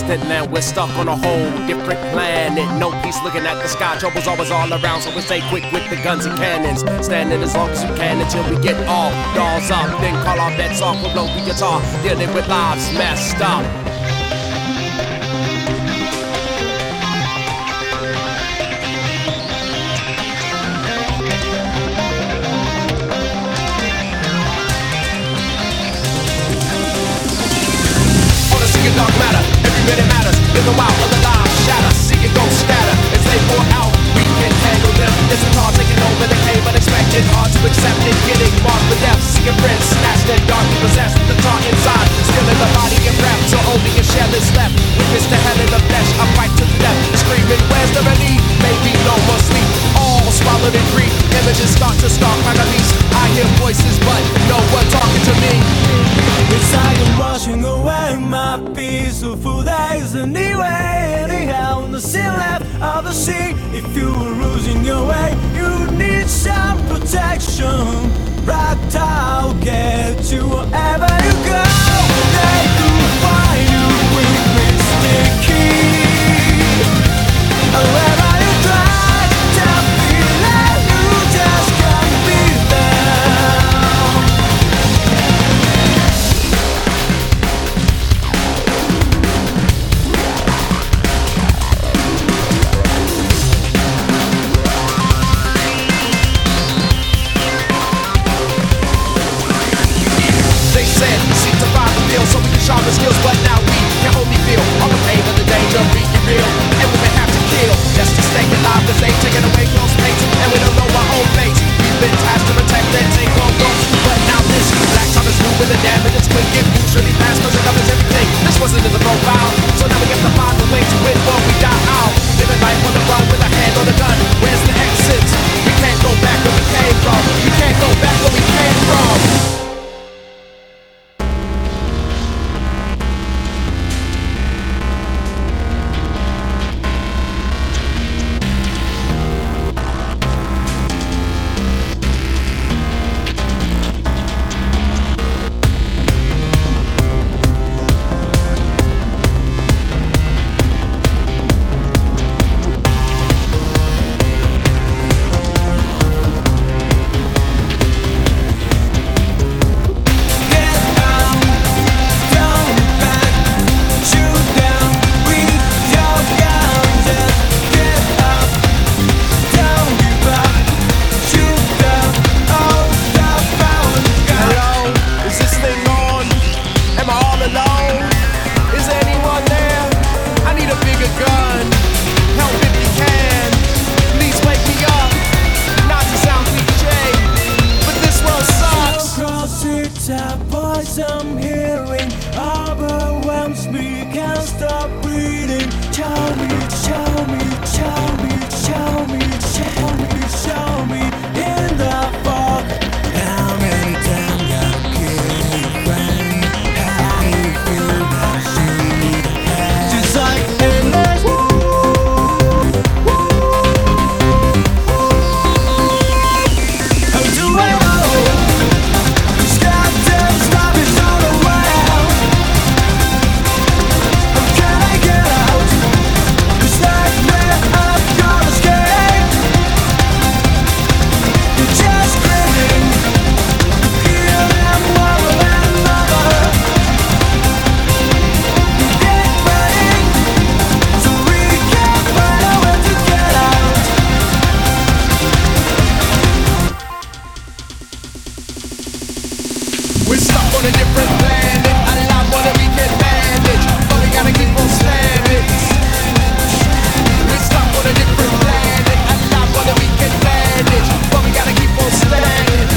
distant land. We're stuck on a whole different planet. No peace looking at the sky. Trouble's always all around, so we stay quick with the guns and cannons. Standing as long as we can until we get all dolls up. Then call our bets off, we'll blow the guitar. Dealing with lives messed up. Dark matter, every minute matters. Living wild, other lives shatter. See it go scatter as they pour out. We can handle them. It's hard taking over the cave, unexpected. Hard to accept it. Getting marked for death. Seeing friends snatched and darkly possessed. The tar inside, still in the body and breath. So only a shell is left. Witness the hell in the flesh. I fight to the death. Screaming, where's the relief? Maybe no more sleep. All swallowed in grief. Images start to stalk my release. I hear voices, but no one talking to me. It's like I'm washing away my peaceful days anyway. Anyhow, nothing left of the sea. If you were losing your way, you need some protection. Right, I'll get you wherever you go. They could find you with sticky. Wherever you try to feel it, you just can't be there. So we can sharpen skills, but now we can only feel all the pain and the danger of being real. And we may have to kill just to stay alive, cause they've taken away close mates, and we don't know our own fates. We've been tasked to protect and take on those, but now this black time is moving, the damage is quick. It moves really fast, cause it covers everything. This wasn't in the profile, so now we have to find a way to win before we die out. Living life on the run with a hand on the gun. Where's the exit? We can't go back where we came from. We can't go back where we came from. I'm hearing overwhelms me, can't stop breathing. Show me, show me, show me, show me, show me, show me in the fog. How many times I keep running? How do you feel that shit? Just like endless. How do I know? We're stuck on a different planet, a lot more than we can manage, but we gotta keep on slamming. We're stuck on a different planet, a lot more than we can manage, but we gotta keep on slamming.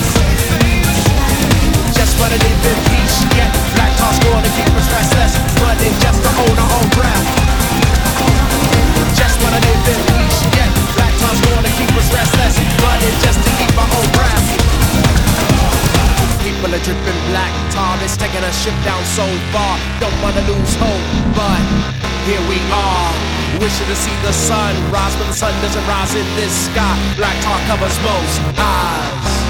Just wanna live in peace, yeah. Black talk's gonna keep us restless, but it's just to hold our own breath. Just wanna live in peace, yeah. Black talk's gonna keep us restless, but it's just to keep our own breath. People are dripping black tar, it's taking a ship down so far. Don't wanna lose hope, but here we are. Wishing to see the sun rise, but the sun doesn't rise in this sky. Black tar covers most eyes.